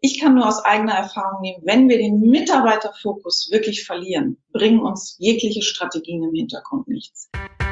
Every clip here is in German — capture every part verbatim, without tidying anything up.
Ich kann nur aus eigener Erfahrung nehmen, wenn wir den Mitarbeiterfokus wirklich verlieren, bringen uns jegliche Strategien im Hintergrund nichts.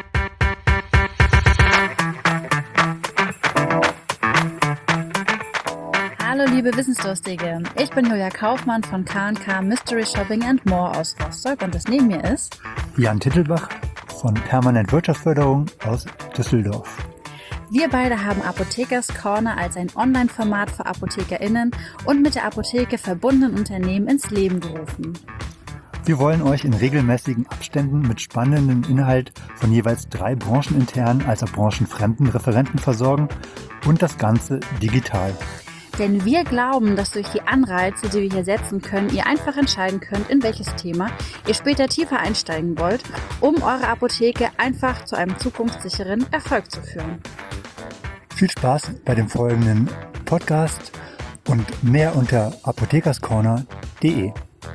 Hallo liebe Wissensdurstige, ich bin Julia Kaufmann von K und K Mystery Shopping and More aus Rostock und das neben mir ist Jan Tittelbach von Permanent Wirtschaftsförderung aus Düsseldorf. Wir beide haben Apothekers Corner als ein Online-Format für ApothekerInnen und mit der Apotheke verbundenen Unternehmen ins Leben gerufen. Wir wollen euch in regelmäßigen Abständen mit spannendem Inhalt von jeweils drei brancheninternen als auch branchenfremden Referenten versorgen und das Ganze digital. Denn wir glauben, dass durch die Anreize, die wir hier setzen können, ihr einfach entscheiden könnt, in welches Thema ihr später tiefer einsteigen wollt, um eure Apotheke einfach zu einem zukunftssicheren Erfolg zu führen. Viel Spaß bei dem folgenden Podcast und mehr unter apothekerscorner punkt de.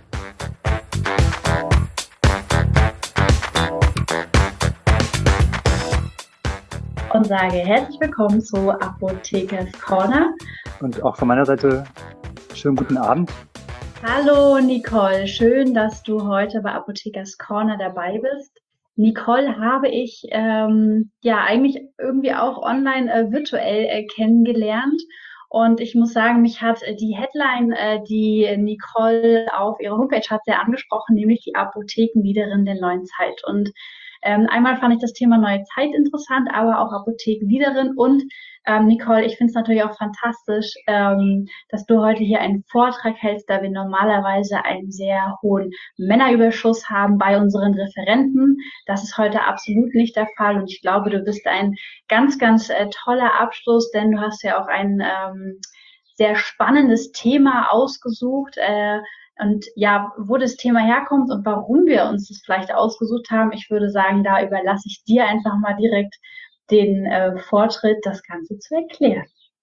Und sage herzlich willkommen zu Apothekers Corner. Und auch von meiner Seite schönen guten Abend. Hallo Nicole, schön, dass du heute bei Apothekers Corner dabei bist. Nicole habe ich ähm, ja eigentlich irgendwie auch online äh, virtuell äh, kennengelernt. Und ich muss sagen, mich hat äh, die Headline, äh, die Nicole auf ihrer Homepage hat, sehr angesprochen, nämlich die Apothekenleaderin der neuen Zeit. Und ähm, einmal fand ich das Thema neue Zeit interessant, aber auch Apothekenleaderin. Und ähm, Nicole, ich finde es natürlich auch fantastisch, ähm, dass du heute hier einen Vortrag hältst, da wir normalerweise einen sehr hohen Männerüberschuss haben bei unseren Referenten. Das ist heute absolut nicht der Fall. Und ich glaube, du bist ein ganz, ganz äh, toller Abschluss, denn du hast ja auch ein ähm, sehr spannendes Thema ausgesucht. Äh, Und ja, wo das Thema herkommt und warum wir uns das vielleicht ausgesucht haben, ich würde sagen, da überlasse ich dir einfach mal direkt den äh, Vortritt, das Ganze zu erklären.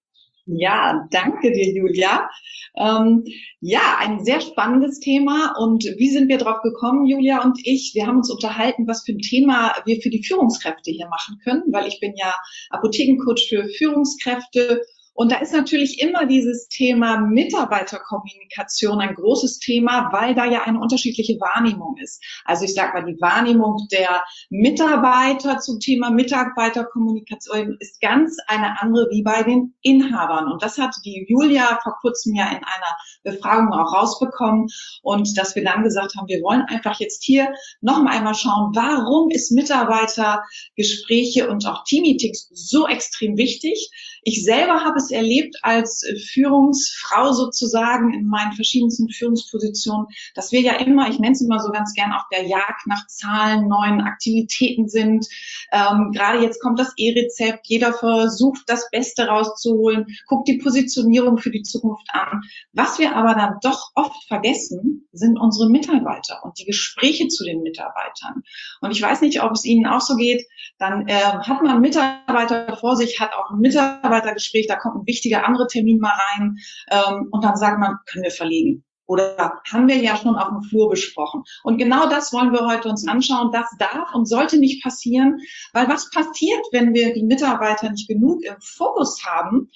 Ja, danke dir, Julia. Ähm, ja, ein sehr spannendes Thema. Und wie sind wir drauf gekommen, Julia und ich? Wir haben uns unterhalten, was für ein Thema wir für die Führungskräfte hier machen können, weil ich bin ja Apothekencoach für Führungskräfte. Und da ist natürlich immer dieses Thema Mitarbeiterkommunikation ein großes Thema, weil da ja eine unterschiedliche Wahrnehmung ist. Also ich sage mal, die Wahrnehmung der Mitarbeiter zum Thema Mitarbeiterkommunikation ist ganz eine andere wie bei den Inhabern. Und das hat die Julia vor kurzem ja in einer Befragung auch rausbekommen. Und dass wir dann gesagt haben, wir wollen einfach jetzt hier noch mal einmal schauen, warum ist Mitarbeitergespräche und auch Teammeetings so extrem wichtig? Ich selber habe es erlebt als Führungsfrau sozusagen in meinen verschiedensten Führungspositionen, dass wir ja immer, ich nenne es immer so ganz gern, auf der Jagd nach Zahlen, neuen Aktivitäten sind. Ähm, gerade jetzt kommt das E-Rezept, jeder versucht, das Beste rauszuholen, guckt die Positionierung für die Zukunft an. Was wir aber dann doch oft vergessen, sind unsere Mitarbeiter und die Gespräche zu den Mitarbeitern. Und ich weiß nicht, ob es Ihnen auch so geht, dann äh, hat man einen Mitarbeiter vor sich, hat auch ein Mitarbeitergespräch, da kommt ein wichtiger anderer Termin mal rein ähm, und dann sagt man, können wir verlegen. Oder haben wir ja schon auf dem Flur besprochen. Und genau das wollen wir heute uns anschauen. Das darf und sollte nicht passieren, weil was passiert, wenn wir die Mitarbeiter nicht genug im Fokus haben?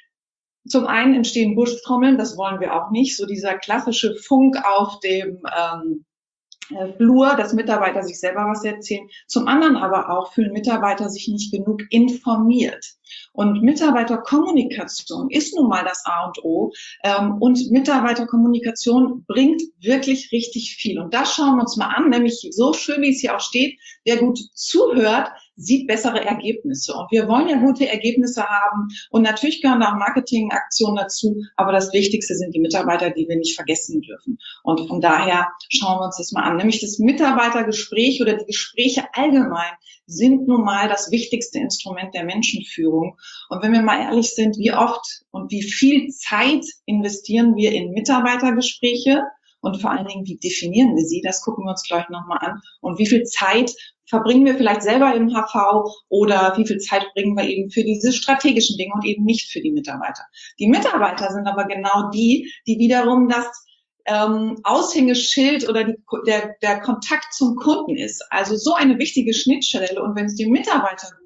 Zum einen entstehen Buschtrommeln, das wollen wir auch nicht. So dieser klassische Funk auf dem ähm, Flur, dass Mitarbeiter sich selber was erzählen. Zum anderen aber auch fühlen Mitarbeiter sich nicht genug informiert. Und Mitarbeiterkommunikation ist nun mal das A und O. Und Mitarbeiterkommunikation bringt wirklich richtig viel. Und das schauen wir uns mal an, nämlich so schön, wie es hier auch steht, wer gut zuhört, sieht bessere Ergebnisse. Und wir wollen ja gute Ergebnisse haben. Und natürlich gehören da auch Marketingaktionen dazu. Aber das Wichtigste sind die Mitarbeiter, die wir nicht vergessen dürfen. Und von daher schauen wir uns das mal an. Nämlich das Mitarbeitergespräch oder die Gespräche allgemein sind nun mal das wichtigste Instrument der Menschenführung. Und wenn wir mal ehrlich sind, wie oft und wie viel Zeit investieren wir in Mitarbeitergespräche? Und vor allen Dingen, wie definieren wir sie? Das gucken wir uns gleich nochmal an. Und wie viel Zeit verbringen wir vielleicht selber im H V oder wie viel Zeit bringen wir eben für diese strategischen Dinge und eben nicht für die Mitarbeiter. Die Mitarbeiter sind aber genau die, die wiederum das ähm, Aushängeschild oder die, der, der Kontakt zum Kunden ist. Also so eine wichtige Schnittstelle. Und wenn es dem Mitarbeiter gut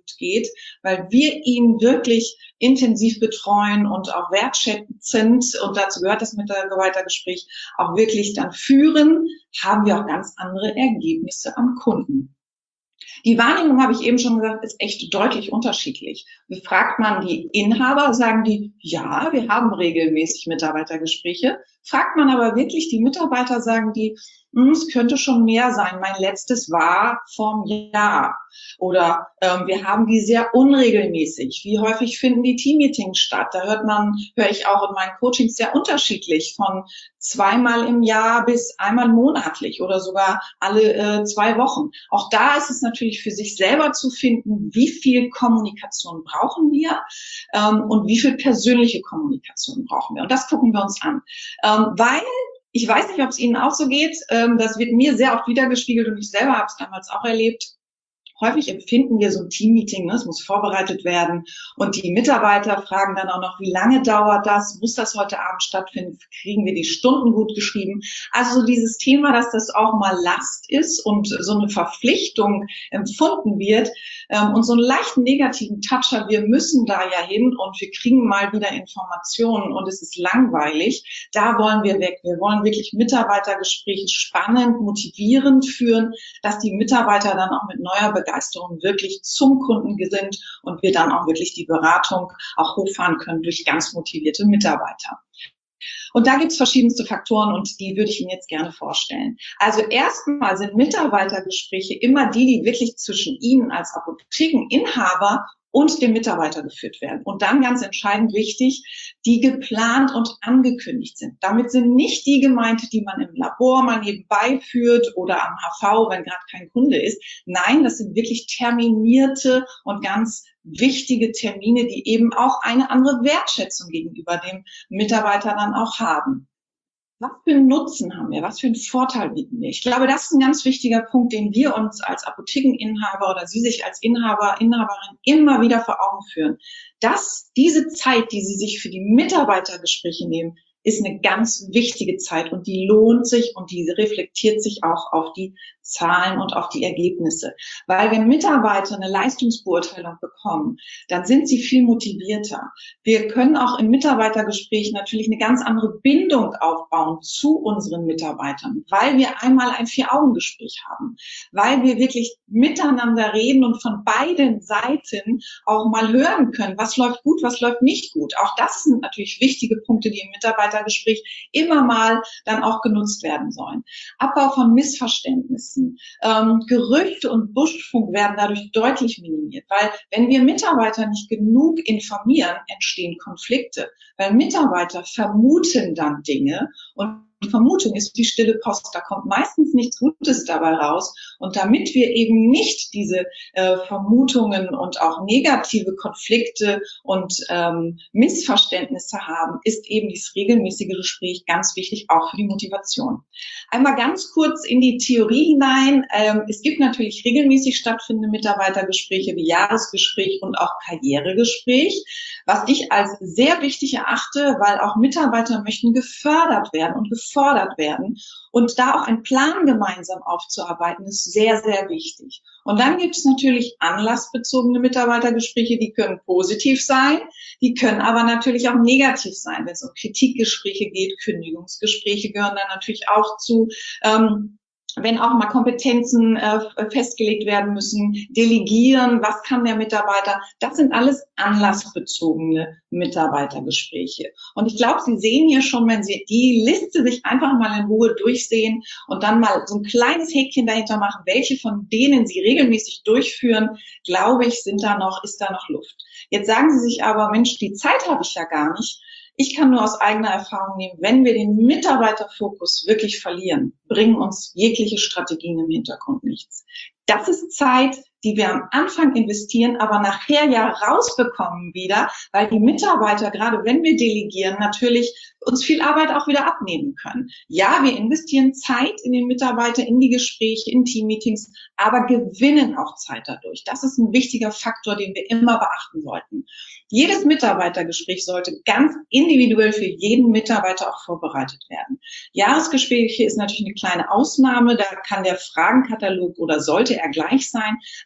geht, weil wir ihn wirklich intensiv betreuen und auch wertschätzend, und dazu gehört das Mitarbeitergespräch, auch wirklich dann führen, haben wir auch ganz andere Ergebnisse am Kunden. Die Wahrnehmung, habe ich eben schon gesagt, ist echt deutlich unterschiedlich. Fragt man die Inhaber, sagen die, ja, wir haben regelmäßig Mitarbeitergespräche. Fragt man aber wirklich die Mitarbeiter, sagen die, es könnte schon mehr sein. Mein letztes war vorm Jahr. Oder ähm, wir haben die sehr unregelmäßig. Wie häufig finden die Teammeetings statt? Da hört man, höre ich auch in meinen Coachings sehr unterschiedlich, von zweimal im Jahr bis einmal monatlich oder sogar alle äh, zwei Wochen. Auch da ist es natürlich für sich selber zu finden, wie viel Kommunikation brauchen wir ähm, und wie viel persönliche Kommunikation brauchen wir. Und das gucken wir uns an. Ähm, weil ich weiß nicht, ob es Ihnen auch so geht. Ähm, das wird mir sehr oft wiedergespiegelt und ich selber habe es damals auch erlebt. Häufig empfinden wir so ein Teammeeting, ne? Es muss vorbereitet werden und die Mitarbeiter fragen dann auch noch, wie lange dauert das? Muss das heute Abend stattfinden? Kriegen wir die Stunden gut geschrieben? Also so dieses Thema, dass das auch mal Last ist und so eine Verpflichtung empfunden wird ähm, und so einen leichten negativen Touch hat, wir müssen da ja hin und wir kriegen mal wieder Informationen und es ist langweilig. Da wollen wir weg. Wir wollen wirklich Mitarbeitergespräche spannend, motivierend führen, dass die Mitarbeiter dann auch mit neuer Begeisterung Begeisterung wirklich zum Kunden sind und wir dann auch wirklich die Beratung auch hochfahren können durch ganz motivierte Mitarbeiter. Und da gibt es verschiedenste Faktoren und die würde ich Ihnen jetzt gerne vorstellen. Also erstmal sind Mitarbeitergespräche immer die, die wirklich zwischen Ihnen als Apothekeninhaber und dem Mitarbeiter geführt werden. Und dann ganz entscheidend wichtig, die geplant und angekündigt sind. Damit sind nicht die gemeint, die man im Labor mal nebenbei führt oder am H V, wenn gerade kein Kunde ist. Nein, das sind wirklich terminierte und ganz wichtige Termine, die eben auch eine andere Wertschätzung gegenüber dem Mitarbeiter dann auch haben. Was für einen Nutzen haben wir? Was für einen Vorteil bieten wir? Ich glaube, das ist ein ganz wichtiger Punkt, den wir uns als Apothekeninhaber oder Sie sich als Inhaber, Inhaberin immer wieder vor Augen führen. Dass diese Zeit, die Sie sich für die Mitarbeitergespräche nehmen, ist eine ganz wichtige Zeit und die lohnt sich und die reflektiert sich auch auf die Zahlen und auf die Ergebnisse. Weil wenn Mitarbeiter eine Leistungsbeurteilung bekommen, dann sind sie viel motivierter. Wir können auch im Mitarbeitergespräch natürlich eine ganz andere Bindung aufbauen zu unseren Mitarbeitern, weil wir einmal ein Vier-Augen-Gespräch haben, weil wir wirklich miteinander reden und von beiden Seiten auch mal hören können, was läuft gut, was läuft nicht gut. Auch das sind natürlich wichtige Punkte, die im Mitarbeitergespräch immer mal dann auch genutzt werden sollen. Abbau von Missverständnissen. Ähm, Gerüchte und Buschfunk werden dadurch deutlich minimiert, weil wenn wir Mitarbeiter nicht genug informieren, entstehen Konflikte, weil Mitarbeiter vermuten dann Dinge und Vermutung ist die stille Post. Da kommt meistens nichts Gutes dabei raus. Und damit wir eben nicht diese äh, Vermutungen und auch negative Konflikte und ähm, Missverständnisse haben, ist eben dieses regelmäßige Gespräch ganz wichtig, auch für die Motivation. Einmal ganz kurz in die Theorie hinein. Ähm, es gibt natürlich regelmäßig stattfindende Mitarbeitergespräche wie Jahresgespräch und auch Karrieregespräch, was ich als sehr wichtig erachte, weil auch Mitarbeiter möchten gefördert werden und gefordert werden. Und da auch einen Plan gemeinsam aufzuarbeiten, ist sehr, sehr wichtig. Und dann gibt es natürlich anlassbezogene Mitarbeitergespräche, die können positiv sein, die können aber natürlich auch negativ sein. Wenn es um Kritikgespräche geht, Kündigungsgespräche gehören dann natürlich auch zu. Ähm, wenn auch mal Kompetenzen äh, festgelegt werden müssen, delegieren, was kann der Mitarbeiter, das sind alles anlassbezogene Mitarbeitergespräche. Und ich glaube, Sie sehen hier schon, wenn Sie die Liste sich einfach mal in Ruhe durchsehen und dann mal so ein kleines Häkchen dahinter machen, welche von denen Sie regelmäßig durchführen, glaube ich, sind da noch, ist da noch Luft. Jetzt sagen Sie sich aber, Mensch, die Zeit habe ich ja gar nicht. Ich kann nur aus eigener Erfahrung nehmen, wenn wir den Mitarbeiterfokus wirklich verlieren, bringen uns jegliche Strategien im Hintergrund nichts. Das ist Zeit, die wir am Anfang investieren, aber nachher ja rausbekommen wieder, weil die Mitarbeiter, gerade wenn wir delegieren, natürlich uns viel Arbeit auch wieder abnehmen können. Ja, wir investieren Zeit in den Mitarbeiter, in die Gespräche, in Teammeetings, aber gewinnen auch Zeit dadurch. Das ist ein wichtiger Faktor, den wir immer beachten sollten. Jedes Mitarbeitergespräch sollte ganz individuell für jeden Mitarbeiter auch vorbereitet werden. Jahresgespräche ist natürlich eine kleine Ausnahme, da kann der Fragenkatalog oder sollte er gleich sein,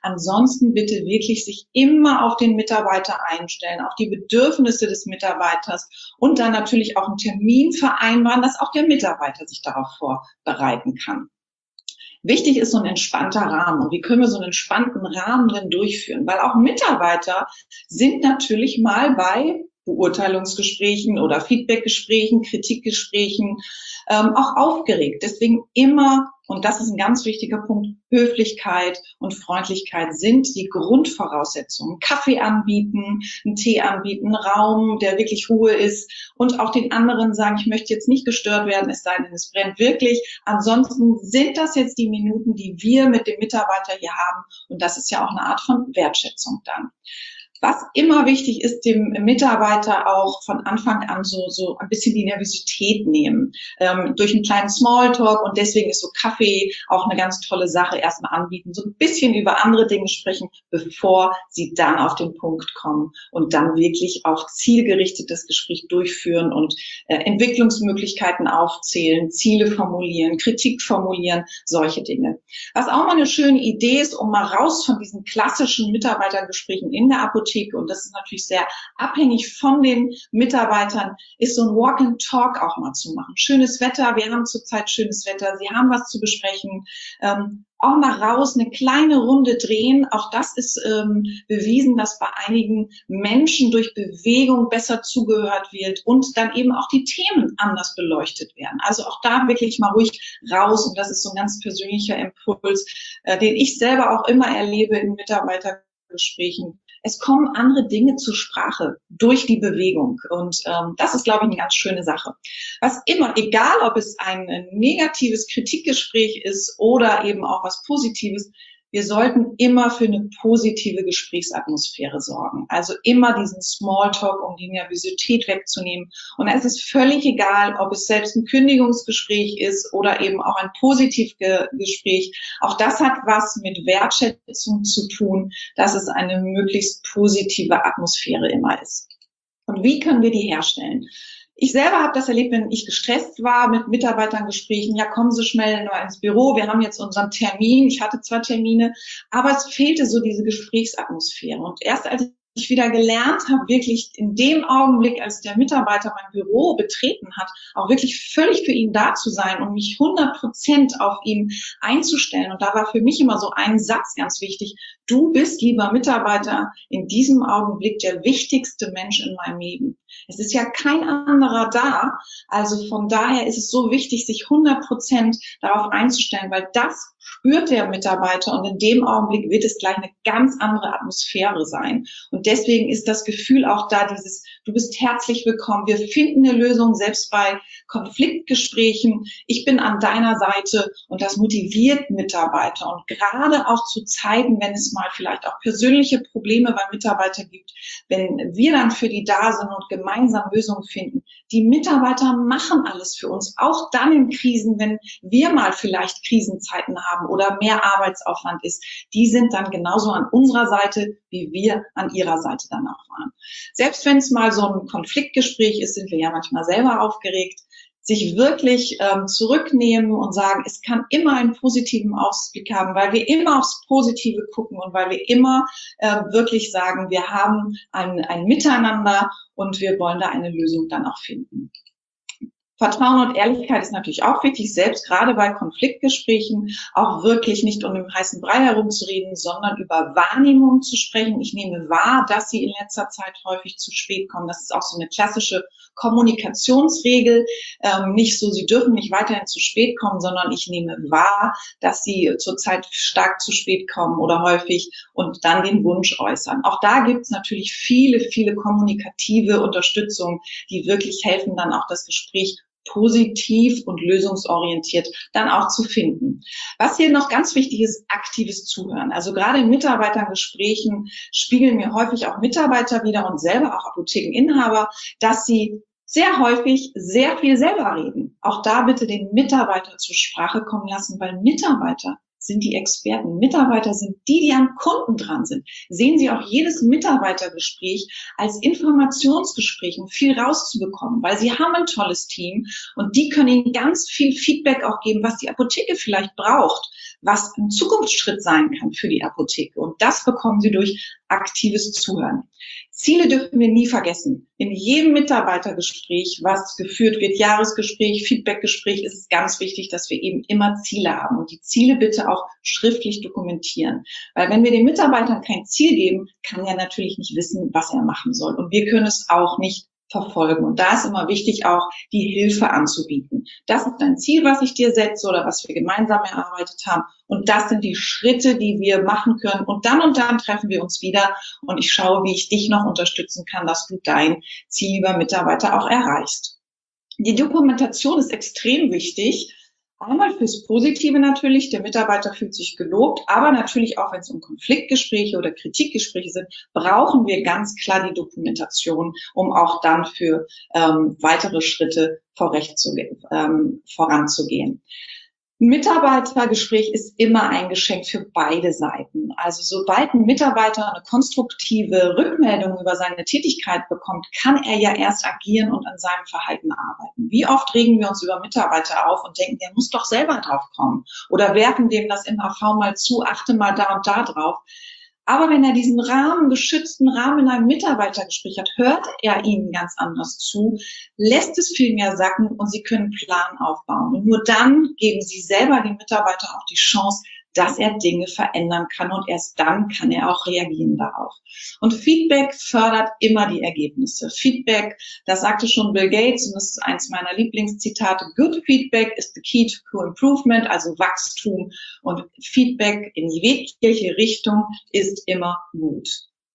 Ansonsten bitte wirklich sich immer auf den Mitarbeiter einstellen, auf die Bedürfnisse des Mitarbeiters und dann natürlich auch einen Termin vereinbaren, dass auch der Mitarbeiter sich darauf vorbereiten kann. Wichtig ist so ein entspannter Rahmen. Und wie können wir so einen entspannten Rahmen denn durchführen? Weil auch Mitarbeiter sind natürlich mal bei Beurteilungsgesprächen oder Feedbackgesprächen, Kritikgesprächen ähm, auch aufgeregt. Deswegen immer, und das ist ein ganz wichtiger Punkt, Höflichkeit und Freundlichkeit sind die Grundvoraussetzungen. Kaffee anbieten, einen Tee anbieten, einen Raum, der wirklich Ruhe ist und auch den anderen sagen, ich möchte jetzt nicht gestört werden, es sei denn, es brennt wirklich. Ansonsten sind das jetzt die Minuten, die wir mit dem Mitarbeiter hier haben und das ist ja auch eine Art von Wertschätzung dann. Was immer wichtig ist, dem Mitarbeiter auch von Anfang an so, so ein bisschen die Nervosität nehmen, ähm, durch einen kleinen Smalltalk und deswegen ist so Kaffee auch eine ganz tolle Sache, erstmal anbieten, so ein bisschen über andere Dinge sprechen, bevor sie dann auf den Punkt kommen und dann wirklich auch zielgerichtet das Gespräch durchführen und äh, Entwicklungsmöglichkeiten aufzählen, Ziele formulieren, Kritik formulieren, solche Dinge. Was auch mal eine schöne Idee ist, um mal raus von diesen klassischen Mitarbeitergesprächen in der Apotheke, und das ist natürlich sehr abhängig von den Mitarbeitern, ist so ein Walk and Talk auch mal zu machen. Schönes Wetter, wir haben zurzeit schönes Wetter, Sie haben was zu besprechen, ähm, auch mal raus, eine kleine Runde drehen. Auch das ist ähm, bewiesen, dass bei einigen Menschen durch Bewegung besser zugehört wird und dann eben auch die Themen anders beleuchtet werden. Also auch da wirklich mal ruhig raus und das ist so ein ganz persönlicher Impuls, äh, den ich selber auch immer erlebe in Mitarbeitergesprächen. Es kommen andere Dinge zur Sprache durch die Bewegung und ähm, das ist, glaube ich, eine ganz schöne Sache. Was immer, egal ob es ein negatives Kritikgespräch ist oder eben auch was Positives, wir sollten immer für eine positive Gesprächsatmosphäre sorgen. Also immer diesen Smalltalk, um die Nervosität wegzunehmen. Und es ist völlig egal, ob es selbst ein Kündigungsgespräch ist oder eben auch ein Positivgespräch. Auch das hat was mit Wertschätzung zu tun, dass es eine möglichst positive Atmosphäre immer ist. Und wie können wir die herstellen? Ich selber habe das erlebt, wenn ich gestresst war mit Mitarbeitern Gesprächen, ja, kommen Sie schnell nur ins Büro, wir haben jetzt unseren Termin, ich hatte zwar Termine, aber es fehlte so diese Gesprächsatmosphäre. Und erst als ich wieder gelernt habe, wirklich in dem Augenblick, als der Mitarbeiter mein Büro betreten hat, auch wirklich völlig für ihn da zu sein und mich hundert Prozent auf ihn einzustellen. Und da war für mich immer so ein Satz ganz wichtig: Du bist, lieber Mitarbeiter, in diesem Augenblick der wichtigste Mensch in meinem Leben. Es ist ja kein anderer da. Also von daher ist es so wichtig, sich hundert Prozent darauf einzustellen, weil das spürt der Mitarbeiter und in dem Augenblick wird es gleich eine ganz andere Atmosphäre sein. Und deswegen ist das Gefühl auch da, dieses, du bist herzlich willkommen, wir finden eine Lösung, selbst bei Konfliktgesprächen. Ich bin an deiner Seite und das motiviert Mitarbeiter. Und gerade auch zu Zeiten, wenn es mal vielleicht auch persönliche Probleme bei Mitarbeitern gibt, wenn wir dann für die da sind und gemeinsam Lösungen finden. Die Mitarbeiter machen alles für uns, auch dann in Krisen, wenn wir mal vielleicht Krisenzeiten haben oder mehr Arbeitsaufwand ist. Die sind dann genauso an unserer Seite, wie wir an ihrer Seite dann auch waren. Selbst wenn es mal so ein Konfliktgespräch ist, sind wir ja manchmal selber aufgeregt, sich wirklich ähm, zurücknehmen und sagen, es kann immer einen positiven Ausblick haben, weil wir immer aufs Positive gucken und weil wir immer äh, wirklich sagen, wir haben ein, ein Miteinander und wir wollen da eine Lösung dann auch finden. Vertrauen und Ehrlichkeit ist natürlich auch wichtig, selbst gerade bei Konfliktgesprächen auch wirklich nicht um den heißen Brei herumzureden, sondern über Wahrnehmung zu sprechen. Ich nehme wahr, dass Sie in letzter Zeit häufig zu spät kommen. Das ist auch so eine klassische Kommunikationsregel. Ähm, nicht so, Sie dürfen nicht weiterhin zu spät kommen, sondern ich nehme wahr, dass Sie zurzeit stark zu spät kommen oder häufig und dann den Wunsch äußern. Auch da gibt es natürlich viele, viele kommunikative Unterstützung, die wirklich helfen, dann auch das Gespräch positiv und lösungsorientiert dann auch zu finden. Was hier noch ganz wichtig ist, aktives Zuhören. Also gerade in Mitarbeitergesprächen spiegeln mir häufig auch Mitarbeiter wieder und selber auch Apothekeninhaber, dass sie sehr häufig sehr viel selber reden. Auch da bitte den Mitarbeiter zur Sprache kommen lassen, weil Mitarbeiter sind die Experten. Mitarbeiter sind die, die am Kunden dran sind. Sehen Sie auch jedes Mitarbeitergespräch als Informationsgespräch, um viel rauszubekommen, weil Sie haben ein tolles Team und die können Ihnen ganz viel Feedback auch geben, was die Apotheke vielleicht braucht, was ein Zukunftsschritt sein kann für die Apotheke. Und das bekommen Sie durch aktives Zuhören. Ziele dürfen wir nie vergessen. In jedem Mitarbeitergespräch, was geführt wird, Jahresgespräch, Feedbackgespräch, ist es ganz wichtig, dass wir eben immer Ziele haben und die Ziele bitte auch schriftlich dokumentieren. Weil wenn wir den Mitarbeitern kein Ziel geben, kann er natürlich nicht wissen, was er machen soll. Und wir können es auch nicht verfolgen. Und da ist immer wichtig, auch die Hilfe anzubieten. Das ist ein Ziel, was ich dir setze oder was wir gemeinsam erarbeitet haben. Und das sind die Schritte, die wir machen können. Und dann und dann treffen wir uns wieder und ich schaue, wie ich dich noch unterstützen kann, dass du dein Ziel über Mitarbeiter auch erreichst. Die Dokumentation ist extrem wichtig. Einmal fürs Positive natürlich, der Mitarbeiter fühlt sich gelobt, aber natürlich auch, wenn es um Konfliktgespräche oder Kritikgespräche sind, brauchen wir ganz klar die Dokumentation, um auch dann für ähm, weitere Schritte vorrecht zu, ähm, voranzugehen. Ein Mitarbeitergespräch ist immer ein Geschenk für beide Seiten. Also sobald ein Mitarbeiter eine konstruktive Rückmeldung über seine Tätigkeit bekommt, kann er ja erst agieren und an seinem Verhalten arbeiten. Wie oft regen wir uns über Mitarbeiter auf und denken, der muss doch selber drauf kommen oder werfen dem das im A V mal zu, achte mal da und da drauf. Aber wenn er diesen Rahmen, geschützten Rahmen in einem Mitarbeitergespräch hat, hört er ihnen ganz anders zu, lässt es viel mehr sacken und sie können einen Plan aufbauen. Und nur dann geben sie selber dem Mitarbeiter auch die Chance, dass er Dinge verändern kann und erst dann kann er auch reagieren darauf. Und Feedback fördert immer die Ergebnisse. Feedback, das sagte schon Bill Gates und das ist eins meiner Lieblingszitate, good feedback is the key to improvement, also Wachstum und Feedback in jegliche Richtung ist immer gut.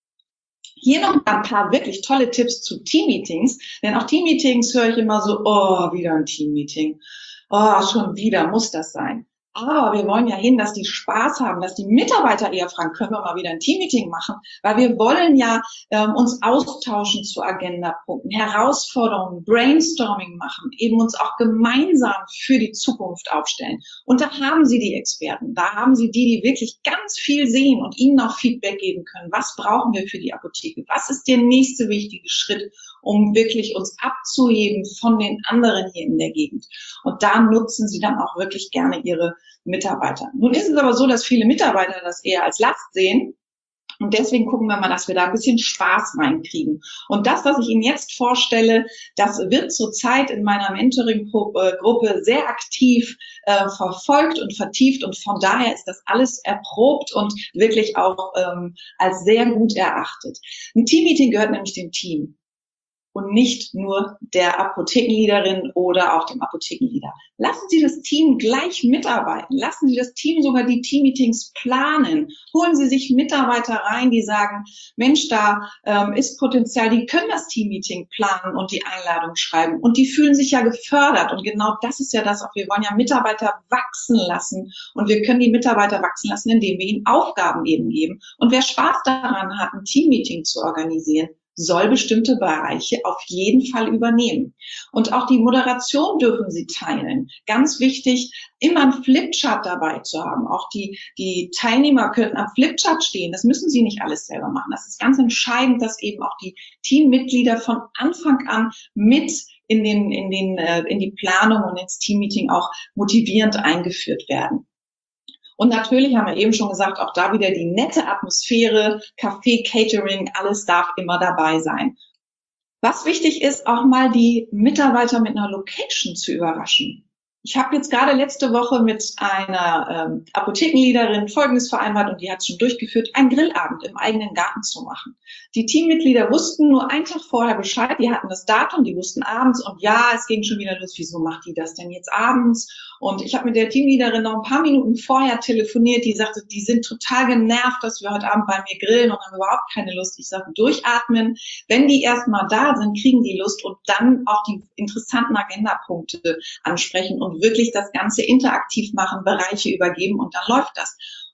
Hier noch ein paar wirklich tolle Tipps zu Teammeetings, denn auch Teammeetings höre ich immer so, oh, wieder ein Teammeeting, oh, schon wieder muss das sein. Aber wir wollen ja hin, dass die Spaß haben, dass die Mitarbeiter eher fragen, können wir mal wieder ein Teammeeting machen? Weil wir wollen ja ähm, uns austauschen zu Agendapunkten, Herausforderungen, Brainstorming machen, eben uns auch gemeinsam für die Zukunft aufstellen. Und da haben Sie die Experten, da haben Sie die, die wirklich ganz viel sehen und Ihnen auch Feedback geben können. Was brauchen wir für die Apotheke? Was ist der nächste wichtige Schritt, um wirklich uns abzuheben von den anderen hier in der Gegend? Und da nutzen Sie dann auch wirklich gerne Ihre Mitarbeiter. Nun ist es aber so, dass viele Mitarbeiter das eher als Last sehen. Und deswegen gucken wir mal, dass wir da ein bisschen Spaß reinkriegen. Und das, was ich Ihnen jetzt vorstelle, das wird zurzeit in meiner Mentoring-Gruppe sehr aktiv äh, verfolgt und vertieft. Und von daher ist das alles erprobt und wirklich auch ähm, als sehr gut erachtet. Ein Teammeeting gehört nämlich dem Team. Und nicht nur der Apothekenleaderin oder auch dem Apothekenleader. Lassen Sie das Team gleich mitarbeiten. Lassen Sie das Team sogar die Teammeetings planen. Holen Sie sich Mitarbeiter rein, die sagen, Mensch, da ähm, ist Potenzial, die können das Teammeeting planen und die Einladung schreiben. Und die fühlen sich ja gefördert. Und genau das ist ja das auch. Wir wollen ja Mitarbeiter wachsen lassen. Und wir können die Mitarbeiter wachsen lassen, indem wir ihnen Aufgaben eben geben. Und wer Spaß daran hat, ein Teammeeting zu organisieren, soll bestimmte Bereiche auf jeden Fall übernehmen. Und auch die Moderation dürfen Sie teilen. Ganz wichtig, immer einen Flipchart dabei zu haben. Auch die, die Teilnehmer können am Flipchart stehen. Das müssen Sie nicht alles selber machen. Das ist ganz entscheidend, dass eben auch die Teammitglieder von Anfang an mit in den, in den, in die Planung und ins Teammeeting auch motivierend eingeführt werden. Und natürlich haben wir eben schon gesagt, auch da wieder die nette Atmosphäre, Kaffee, Catering, alles darf immer dabei sein. Was wichtig ist, auch mal die Mitarbeiter mit einer Location zu überraschen. Ich habe jetzt gerade letzte Woche mit einer ähm, Apothekenleaderin Folgendes vereinbart und die hat es schon durchgeführt, einen Grillabend im eigenen Garten zu machen. Die Teammitglieder wussten nur einen Tag vorher Bescheid, die hatten das Datum, die wussten abends und ja, es ging schon wieder los, wieso macht die das denn jetzt abends? Und ich habe mit der Teamleaderin noch ein paar Minuten vorher telefoniert, die sagte, die sind total genervt, dass wir heute Abend bei mir grillen und haben überhaupt keine Lust. Ich sage, durchatmen, wenn die erstmal da sind, kriegen die Lust und dann auch die interessanten Agendapunkte ansprechen und wirklich das Ganze interaktiv machen, Bereiche übergeben und dann läuft das.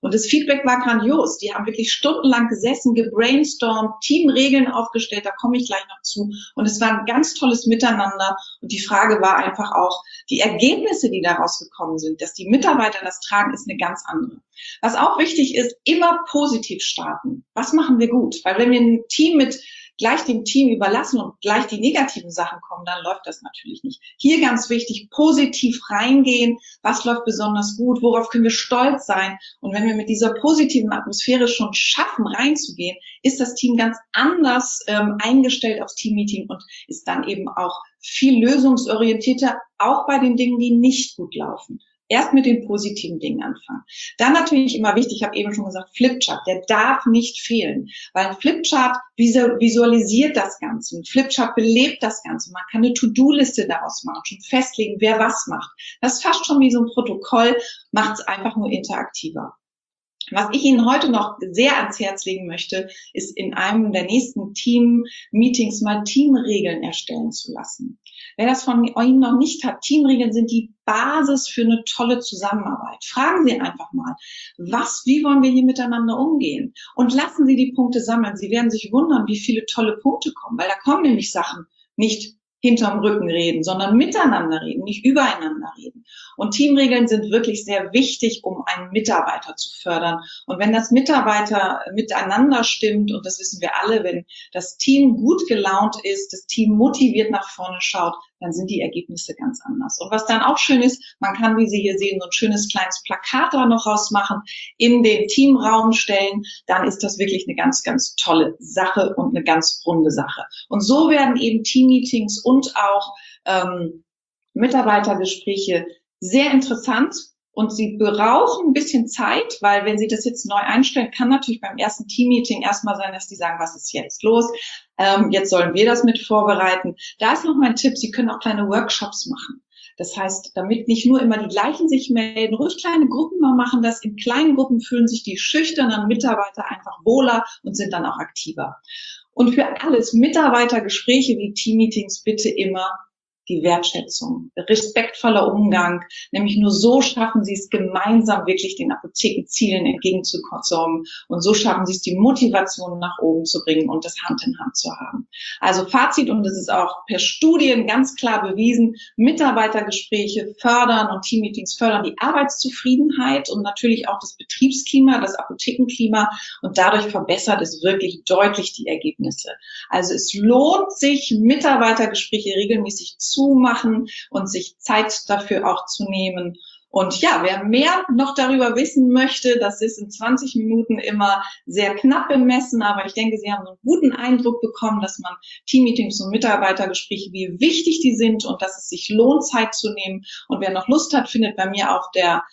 Und das Feedback war grandios. Die haben wirklich stundenlang gesessen, gebrainstormt, Teamregeln aufgestellt, da komme ich gleich noch zu. Und es war ein ganz tolles Miteinander. Und die Frage war einfach auch, die Ergebnisse, die daraus gekommen sind, dass die Mitarbeiter das tragen, ist eine ganz andere. Was auch wichtig ist, immer positiv starten. Was machen wir gut? Weil wenn wir ein Team mit gleich dem Team überlassen und gleich die negativen Sachen kommen, dann läuft das natürlich nicht. Hier ganz wichtig, positiv reingehen. Was läuft besonders gut? Worauf können wir stolz sein? Und wenn wir mit dieser positiven Atmosphäre schon schaffen, reinzugehen, ist das Team ganz anders ähm, eingestellt aufs Teammeeting und ist dann eben auch viel lösungsorientierter, auch bei den Dingen, die nicht gut laufen. Erst mit den positiven Dingen anfangen. Dann natürlich immer wichtig, ich habe eben schon gesagt, Flipchart, der darf nicht fehlen, weil ein Flipchart visualisiert das Ganze, ein Flipchart belebt das Ganze. Man kann eine To-Do-Liste daraus machen, schon festlegen, wer was macht. Das ist fast schon wie so ein Protokoll, macht es einfach nur interaktiver. Was ich Ihnen heute noch sehr ans Herz legen möchte, ist in einem der nächsten Team-Meetings mal Teamregeln erstellen zu lassen. Wer das von Ihnen noch nicht hat, Teamregeln sind die Basis für eine tolle Zusammenarbeit. Fragen Sie einfach mal, was, wie wollen wir hier miteinander umgehen? Und lassen Sie die Punkte sammeln. Sie werden sich wundern, wie viele tolle Punkte kommen, weil da kommen nämlich Sachen nicht hinterm Rücken reden, sondern miteinander reden, nicht übereinander reden. Und Teamregeln sind wirklich sehr wichtig, um einen Mitarbeiter zu fördern. Und wenn das Mitarbeiter miteinander stimmt, und das wissen wir alle, wenn das Team gut gelaunt ist, das Team motiviert nach vorne schaut, dann sind die Ergebnisse ganz anders. Und was dann auch schön ist, man kann, wie Sie hier sehen, so ein schönes kleines Plakat da noch rausmachen, in den Teamraum stellen, dann ist das wirklich eine ganz, ganz tolle Sache und eine ganz runde Sache. Und so werden eben Teammeetings und auch ähm, Mitarbeitergespräche sehr interessant. Und Sie brauchen ein bisschen Zeit, weil wenn Sie das jetzt neu einstellen, kann natürlich beim ersten Teammeeting erstmal sein, dass die sagen, was ist jetzt los? Ähm, jetzt sollen wir das mit vorbereiten. Da ist noch mein Tipp, Sie können auch kleine Workshops machen. Das heißt, damit nicht nur immer die gleichen sich melden, ruhig kleine Gruppen mal machen das. In kleinen Gruppen fühlen sich die schüchternen Mitarbeiter einfach wohler und sind dann auch aktiver. Und für alles, Mitarbeitergespräche wie Teammeetings, bitte immer die Wertschätzung, respektvoller Umgang, nämlich nur so schaffen Sie es gemeinsam wirklich den Apothekenzielen entgegenzukommen und so schaffen Sie es, die Motivation nach oben zu bringen und das Hand in Hand zu haben. Also Fazit, und das ist auch per Studien ganz klar bewiesen, Mitarbeitergespräche fördern und Teammeetings fördern die Arbeitszufriedenheit und natürlich auch das Betriebsklima, das Apothekenklima und dadurch verbessert es wirklich deutlich die Ergebnisse. Also es lohnt sich, Mitarbeitergespräche regelmäßig zu machen und sich Zeit dafür auch zu nehmen. Und ja, wer mehr noch darüber wissen möchte, das ist in zwanzig Minuten immer sehr knapp bemessen, aber ich denke, Sie haben einen guten Eindruck bekommen, dass man Teammeetings und Mitarbeitergespräche, wie wichtig die sind und dass es sich lohnt, Zeit zu nehmen. Und wer noch Lust hat, findet bei mir auf der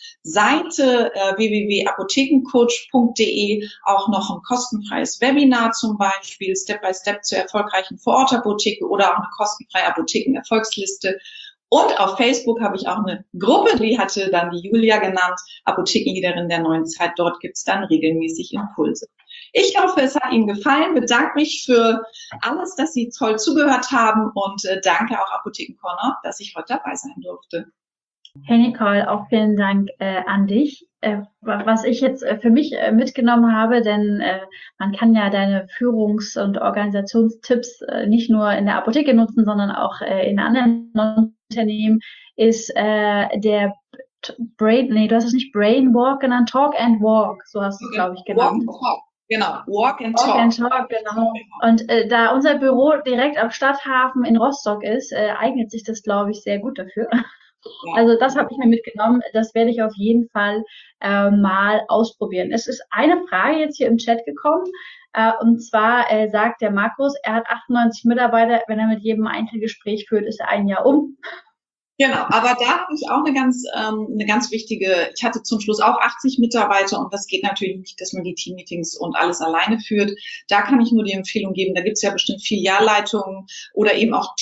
Seite äh, w w w punkt apothekencoach punkt d e auch noch ein kostenfreies Webinar zum Beispiel, Step by Step zur erfolgreichen Vorortapotheke oder auch eine kostenfreie Apothekenerfolgsliste. Und auf Facebook habe ich auch eine Gruppe, die hatte dann die Julia genannt, Apothekenleaderin der neuen Zeit. Dort gibt es dann regelmäßig Impulse. Ich hoffe, es hat Ihnen gefallen. Bedanke mich für alles, dass Sie toll zugehört haben und äh, danke auch Apothekencorner, dass ich heute dabei sein durfte. Hey Nicole, auch vielen Dank äh, an dich. Äh, was ich jetzt äh, für mich äh, mitgenommen habe, denn äh, man kann ja deine Führungs- und Organisationstipps äh, nicht nur in der Apotheke nutzen, sondern auch äh, in anderen Unternehmen, ist äh, der Brain, nee, du hast es nicht Brain Walk genannt, Talk and Walk, so hast du es, glaube ich, genannt. Walk and Talk, genau, Walk and Talk. Talk. And Talk, genau. Und äh, da unser Büro direkt am Stadthafen in Rostock ist, äh, eignet sich das, glaube ich, sehr gut dafür. Ja. Also das habe ich mir mitgenommen. Das werde ich auf jeden Fall äh, mal ausprobieren. Es ist eine Frage jetzt hier im Chat gekommen. Äh, und zwar äh, sagt der Markus, er hat achtundneunzig Mitarbeiter. Wenn er mit jedem Einzelgespräch führt, ist er ein Jahr um. Genau, aber da habe ich auch eine ganz, ähm, eine ganz wichtige, ich hatte zum Schluss auch achtzig Mitarbeiter und das geht natürlich nicht, dass man die Teammeetings und alles alleine führt. Da kann ich nur die Empfehlung geben, da gibt es ja bestimmt Filialleitungen oder eben auch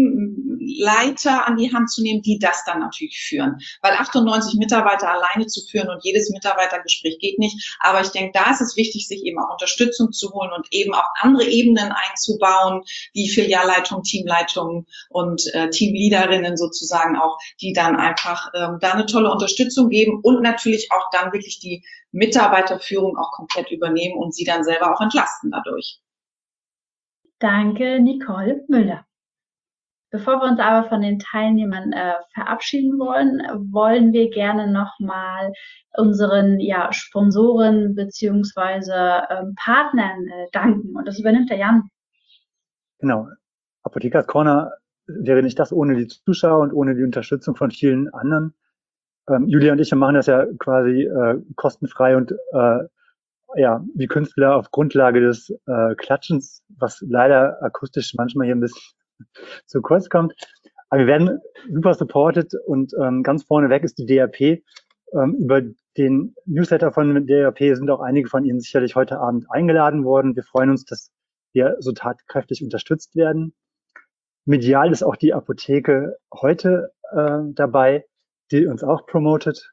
Teamleiter an die Hand zu nehmen, die das dann natürlich führen. Weil achtundneunzig Mitarbeiter alleine zu führen und jedes Mitarbeitergespräch geht nicht. Aber ich denke, da ist es wichtig, sich eben auch Unterstützung zu holen und eben auch andere Ebenen einzubauen, wie Filialleitungen, Teamleitungen und äh, Teamleaderinnen sozusagen dann auch, die dann einfach ähm, da eine tolle Unterstützung geben und natürlich auch dann wirklich die Mitarbeiterführung auch komplett übernehmen und sie dann selber auch entlasten dadurch. Danke, Nicole Müller. Bevor wir uns aber von den Teilnehmern äh, verabschieden wollen, wollen wir gerne nochmal unseren ja, Sponsoren beziehungsweise ähm, Partnern äh, danken. Und das übernimmt der Jan. Genau. Apothekers Corner wäre nicht das ohne die Zuschauer und ohne die Unterstützung von vielen anderen. Ähm, Julia und ich, wir machen das ja quasi äh, kostenfrei und äh, ja, wie Künstler auf Grundlage des äh, Klatschens, was leider akustisch manchmal hier ein bisschen zu kurz kommt. Aber wir werden super supported und ähm, ganz vorne weg ist die D R P. Ähm, über den Newsletter von D R P sind auch einige von Ihnen sicherlich heute Abend eingeladen worden. Wir freuen uns, dass wir so tatkräftig unterstützt werden. Medial ist auch die Apotheke heute äh, dabei, die uns auch promotet.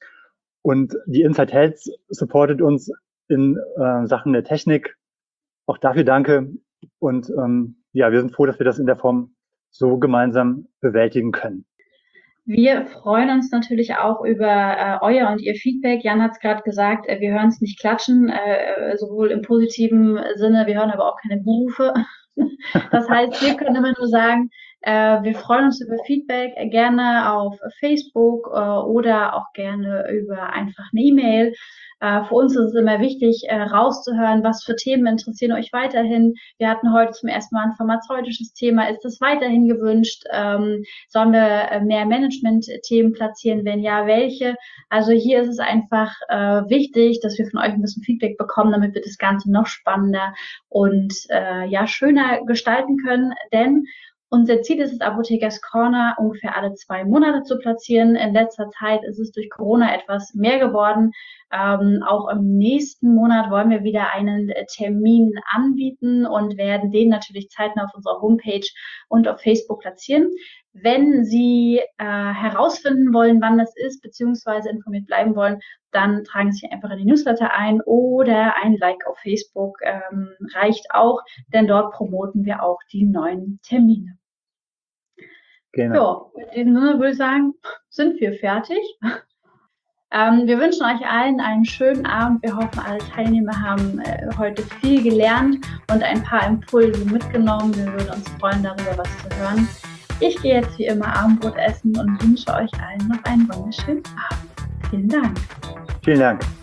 Und die Insight Health supportet uns in äh, Sachen der Technik. Auch dafür danke. Und ähm, ja, wir sind froh, dass wir das in der Form so gemeinsam bewältigen können. Wir freuen uns natürlich auch über äh, euer und ihr Feedback. Jan hat es gerade gesagt, äh, wir hören es nicht klatschen, äh, sowohl im positiven Sinne, wir hören aber auch keine Berufe. Das heißt, wir können immer nur sagen, äh, wir freuen uns über Feedback, äh, gerne auf Facebook äh, oder auch gerne über einfach eine E-Mail. Äh, für uns ist es immer wichtig, äh, rauszuhören, was für Themen interessieren euch weiterhin. Wir hatten heute zum ersten Mal ein pharmazeutisches Thema. Ist das weiterhin gewünscht? Ähm, sollen wir äh, mehr Management-Themen platzieren? Wenn ja, welche? Also hier ist es einfach äh, wichtig, dass wir von euch ein bisschen Feedback bekommen, damit wir das Ganze noch spannender und äh, ja schöner gestalten können. Denn unser Ziel ist es, Apothekers Corner ungefähr alle zwei Monate zu platzieren. In letzter Zeit ist es durch Corona etwas mehr geworden. Ähm, auch im nächsten Monat wollen wir wieder einen äh, Termin anbieten und werden den natürlich zeitnah auf unserer Homepage und auf Facebook platzieren. Wenn Sie äh, herausfinden wollen, wann das ist, beziehungsweise informiert bleiben wollen, dann tragen Sie sich einfach in die Newsletter ein oder ein Like auf Facebook ähm, reicht auch, denn dort promoten wir auch die neuen Termine. Genau. Ja, in diesem Sinne würde ich sagen, sind wir fertig. Ähm, wir wünschen euch allen einen schönen Abend. Wir hoffen, alle Teilnehmer haben äh, heute viel gelernt und ein paar Impulse mitgenommen. Wir würden uns freuen, darüber was zu hören. Ich gehe jetzt wie immer Abendbrot essen und wünsche euch allen noch einen wunderschönen Abend. Vielen Dank. Vielen Dank.